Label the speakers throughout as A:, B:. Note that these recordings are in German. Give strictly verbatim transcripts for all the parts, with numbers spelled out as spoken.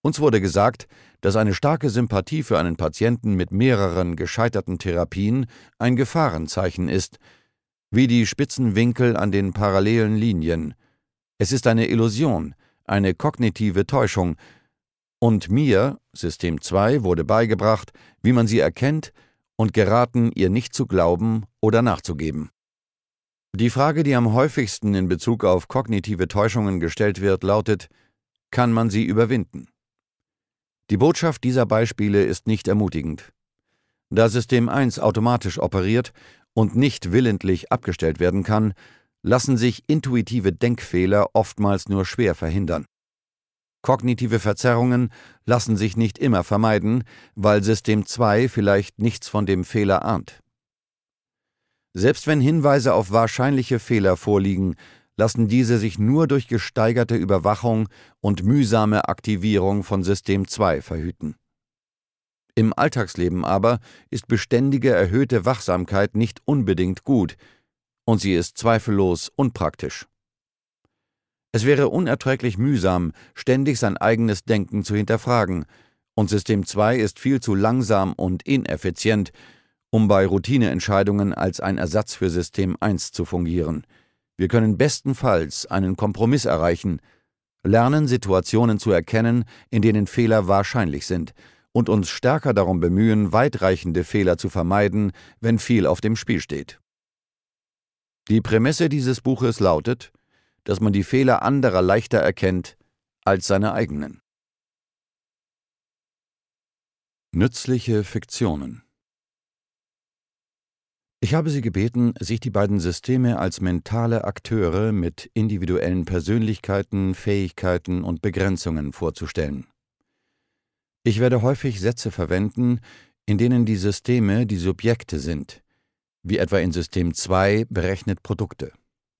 A: Uns wurde gesagt, dass eine starke Sympathie für einen Patienten mit mehreren gescheiterten Therapien ein Gefahrenzeichen ist, wie die spitzen Winkel an den parallelen Linien. Es ist eine Illusion, eine kognitive Täuschung, und mir, System zwei, wurde beigebracht, wie man sie erkennt, und geraten, ihr nicht zu glauben oder nachzugeben. Die Frage, die am häufigsten in Bezug auf kognitive Täuschungen gestellt wird, lautet: Kann man sie überwinden? Die Botschaft dieser Beispiele ist nicht ermutigend. Da System eins automatisch operiert und nicht willentlich abgestellt werden kann, lassen sich intuitive Denkfehler oftmals nur schwer verhindern. Kognitive Verzerrungen lassen sich nicht immer vermeiden, weil System zwei vielleicht nichts von dem Fehler ahnt. Selbst wenn Hinweise auf wahrscheinliche Fehler vorliegen, lassen diese sich nur durch gesteigerte Überwachung und mühsame Aktivierung von System zwei verhüten. Im Alltagsleben aber ist beständige erhöhte Wachsamkeit nicht unbedingt gut, und sie ist zweifellos unpraktisch. Es wäre unerträglich mühsam, ständig sein eigenes Denken zu hinterfragen, und System zwei ist viel zu langsam und ineffizient, um bei Routineentscheidungen als ein Ersatz für System eins zu fungieren. Wir können bestenfalls einen Kompromiss erreichen, lernen, Situationen zu erkennen, in denen Fehler wahrscheinlich sind, und uns stärker darum bemühen, weitreichende Fehler zu vermeiden, wenn viel auf dem Spiel steht. Die Prämisse dieses Buches lautet, dass man die Fehler anderer leichter erkennt als seine eigenen. Nützliche Fiktionen. Ich habe Sie gebeten, sich die beiden Systeme als mentale Akteure mit individuellen Persönlichkeiten, Fähigkeiten und Begrenzungen vorzustellen. Ich werde häufig Sätze verwenden, in denen die Systeme die Subjekte sind, wie etwa in System zwei berechnet Produkte.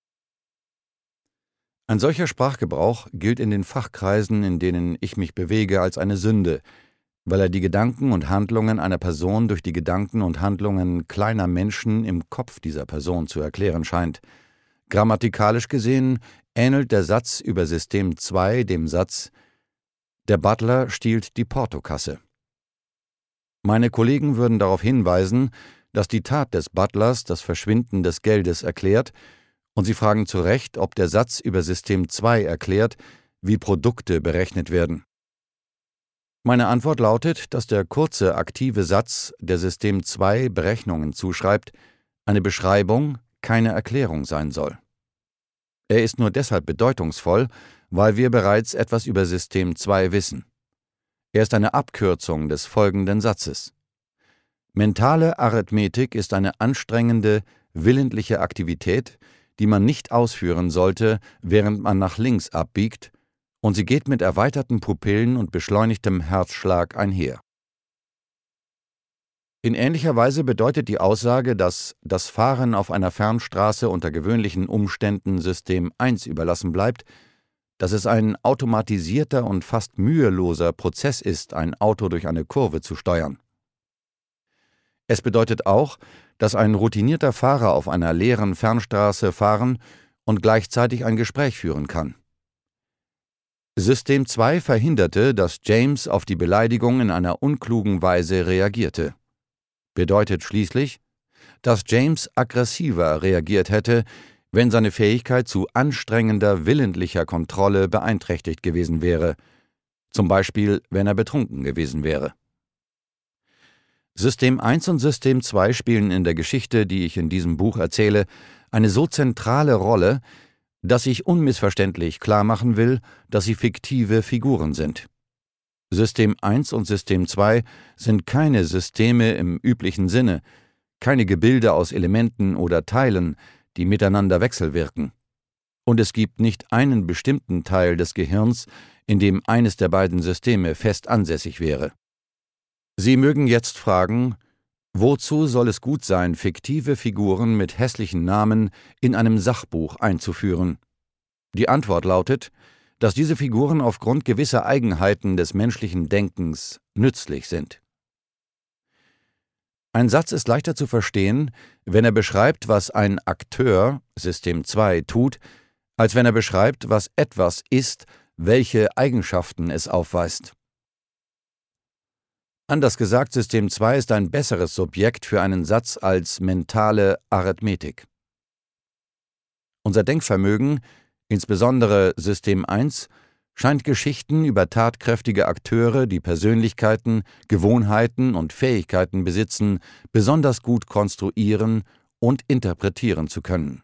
A: Ein solcher Sprachgebrauch gilt in den Fachkreisen, in denen ich mich bewege, als eine Sünde, weil er die Gedanken und Handlungen einer Person durch die Gedanken und Handlungen kleiner Menschen im Kopf dieser Person zu erklären scheint. Grammatikalisch gesehen ähnelt der Satz über System zwei dem Satz: Der Butler stiehlt die Portokasse. Meine Kollegen würden darauf hinweisen, dass die Tat des Butlers das Verschwinden des Geldes erklärt, und sie fragen zu Recht, ob der Satz über System zwei erklärt, wie Produkte berechnet werden. Meine Antwort lautet, dass der kurze, aktive Satz, der System zwei Berechnungen zuschreibt, eine Beschreibung, keine Erklärung sein soll. Er ist nur deshalb bedeutungsvoll, weil wir bereits etwas über System zwei wissen. Er ist eine Abkürzung des folgenden Satzes. Mentale Arithmetik ist eine anstrengende, willentliche Aktivität, die man nicht ausführen sollte, während man nach links abbiegt, und sie geht mit erweiterten Pupillen und beschleunigtem Herzschlag einher. In ähnlicher Weise bedeutet die Aussage, dass das Fahren auf einer Fernstraße unter gewöhnlichen Umständen System eins überlassen bleibt, dass es ein automatisierter und fast müheloser Prozess ist, ein Auto durch eine Kurve zu steuern. Es bedeutet auch, dass ein routinierter Fahrer auf einer leeren Fernstraße fahren und gleichzeitig ein Gespräch führen kann. System zwei verhinderte, dass James auf die Beleidigung in einer unklugen Weise reagierte. Bedeutet schließlich, dass James aggressiver reagiert hätte, wenn seine Fähigkeit zu anstrengender, willentlicher Kontrolle beeinträchtigt gewesen wäre, zum Beispiel wenn er betrunken gewesen wäre. System eins und System zwei spielen in der Geschichte, die ich in diesem Buch erzähle, eine so zentrale Rolle, dass ich unmissverständlich klarmachen will, dass sie fiktive Figuren sind. System eins und System zwei sind keine Systeme im üblichen Sinne, keine Gebilde aus Elementen oder Teilen, die miteinander wechselwirken. Und es gibt nicht einen bestimmten Teil des Gehirns, in dem eines der beiden Systeme fest ansässig wäre. Sie mögen jetzt fragen, wozu soll es gut sein, fiktive Figuren mit hässlichen Namen in einem Sachbuch einzuführen? Die Antwort lautet, dass diese Figuren aufgrund gewisser Eigenheiten des menschlichen Denkens nützlich sind. Ein Satz ist leichter zu verstehen, wenn er beschreibt, was ein Akteur, System zwei, tut, als wenn er beschreibt, was etwas ist, welche Eigenschaften es aufweist. Anders gesagt, System zwei ist ein besseres Subjekt für einen Satz als mentale Arithmetik. Unser Denkvermögen, insbesondere System eins, scheint Geschichten über tatkräftige Akteure, die Persönlichkeiten, Gewohnheiten und Fähigkeiten besitzen, besonders gut konstruieren und interpretieren zu können.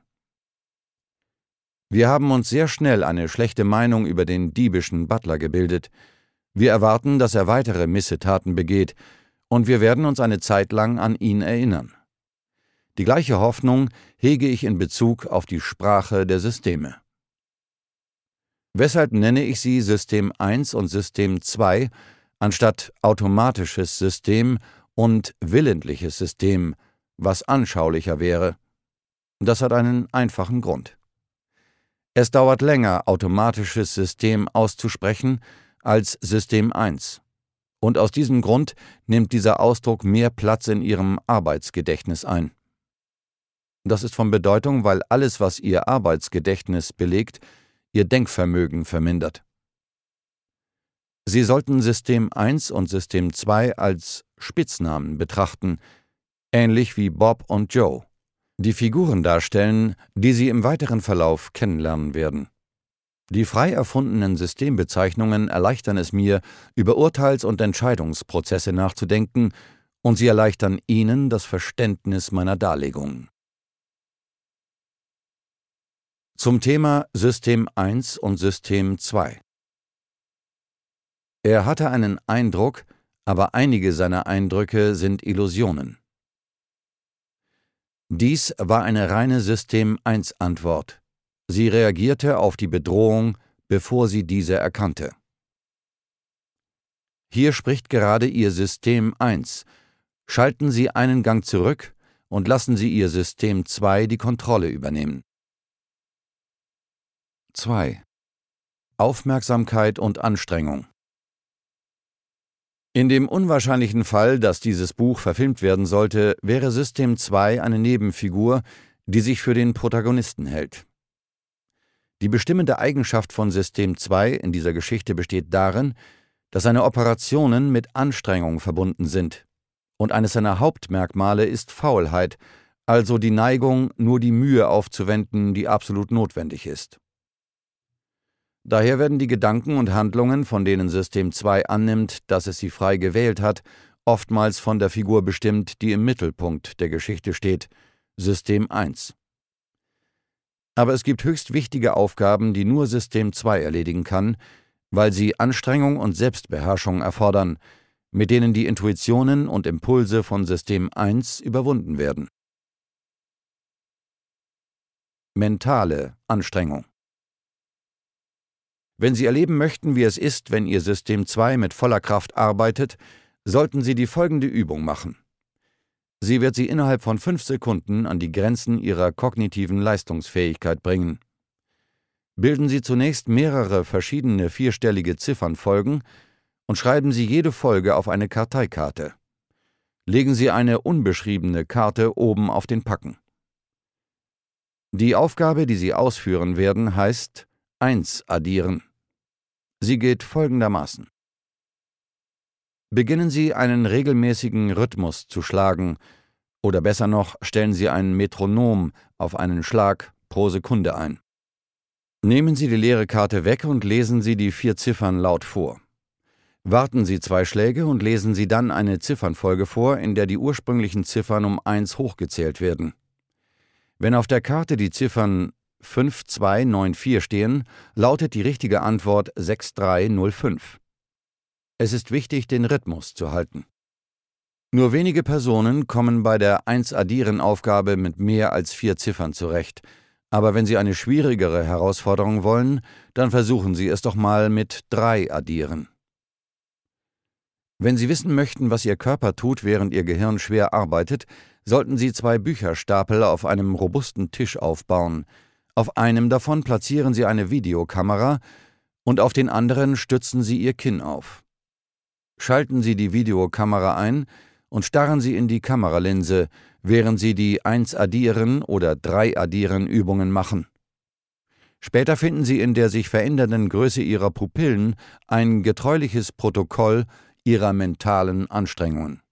A: Wir haben uns sehr schnell eine schlechte Meinung über den diebischen Butler gebildet. Wir erwarten, dass er weitere Missetaten begeht, und wir werden uns eine Zeit lang an ihn erinnern. Die gleiche Hoffnung hege ich in Bezug auf die Sprache der Systeme. Weshalb nenne ich sie System eins und System zwei anstatt automatisches System und willentliches System, was anschaulicher wäre? Das hat einen einfachen Grund. Es dauert länger, automatisches System auszusprechen, als System eins. Und aus diesem Grund nimmt dieser Ausdruck mehr Platz in Ihrem Arbeitsgedächtnis ein. Das ist von Bedeutung, weil alles, was Ihr Arbeitsgedächtnis belegt, Ihr Denkvermögen vermindert. Sie sollten System eins und System zwei als Spitznamen betrachten, ähnlich wie Bob und Joe, die Figuren darstellen, die Sie im weiteren Verlauf kennenlernen werden. Die frei erfundenen Systembezeichnungen erleichtern es mir, über Urteils- und Entscheidungsprozesse nachzudenken, und sie erleichtern Ihnen das Verständnis meiner Darlegungen. Zum Thema System eins und System zwei. Er hatte einen Eindruck, aber einige seiner Eindrücke sind Illusionen. Dies war eine reine System eins Antwort. Sie reagierte auf die Bedrohung, bevor sie diese erkannte. Hier spricht gerade Ihr System eins. Schalten Sie einen Gang zurück und lassen Sie Ihr System zwei die Kontrolle übernehmen. zwei. Aufmerksamkeit und Anstrengung. In dem unwahrscheinlichen Fall, dass dieses Buch verfilmt werden sollte, wäre System zwei eine Nebenfigur, die sich für den Protagonisten hält. Die bestimmende Eigenschaft von System zwei in dieser Geschichte besteht darin, dass seine Operationen mit Anstrengung verbunden sind, und eines seiner Hauptmerkmale ist Faulheit, also die Neigung, nur die Mühe aufzuwenden, die absolut notwendig ist. Daher werden die Gedanken und Handlungen, von denen System zwei annimmt, dass es sie frei gewählt hat, oftmals von der Figur bestimmt, die im Mittelpunkt der Geschichte steht, System eins. Aber es gibt höchst wichtige Aufgaben, die nur System zwei erledigen kann, weil sie Anstrengung und Selbstbeherrschung erfordern, mit denen die Intuitionen und Impulse von System eins überwunden werden. Mentale Anstrengung. Wenn Sie erleben möchten, wie es ist, wenn Ihr System zwei mit voller Kraft arbeitet, sollten Sie die folgende Übung machen. Sie wird Sie innerhalb von fünf Sekunden an die Grenzen Ihrer kognitiven Leistungsfähigkeit bringen. Bilden Sie zunächst mehrere verschiedene vierstellige Ziffernfolgen und schreiben Sie jede Folge auf eine Karteikarte. Legen Sie eine unbeschriebene Karte oben auf den Packen. Die Aufgabe, die Sie ausführen werden, heißt eins addieren. Sie geht folgendermaßen. Beginnen Sie einen regelmäßigen Rhythmus zu schlagen, oder besser noch, stellen Sie ein Metronom auf einen Schlag pro Sekunde ein. Nehmen Sie die leere Karte weg und lesen Sie die vier Ziffern laut vor. Warten Sie zwei Schläge und lesen Sie dann eine Ziffernfolge vor, in der die ursprünglichen Ziffern um eins hochgezählt werden. Wenn auf der Karte die Ziffern fünf zwei neun vier stehen, lautet die richtige Antwort sechs drei null fünf. Es ist wichtig, den Rhythmus zu halten. Nur wenige Personen kommen bei der eins-Addieren-Aufgabe mit mehr als vier Ziffern zurecht, aber wenn Sie eine schwierigere Herausforderung wollen, dann versuchen Sie es doch mal mit drei Addieren. Wenn Sie wissen möchten, was Ihr Körper tut, während Ihr Gehirn schwer arbeitet, sollten Sie zwei Bücherstapel auf einem robusten Tisch aufbauen. Auf einem davon platzieren Sie eine Videokamera und auf den anderen stützen Sie Ihr Kinn auf. Schalten Sie die Videokamera ein und starren Sie in die Kameralinse, während Sie die eins-Addieren- oder drei-Addieren-Übungen machen. Später finden Sie in der sich verändernden Größe Ihrer Pupillen ein getreuliches Protokoll ihrer mentalen Anstrengungen.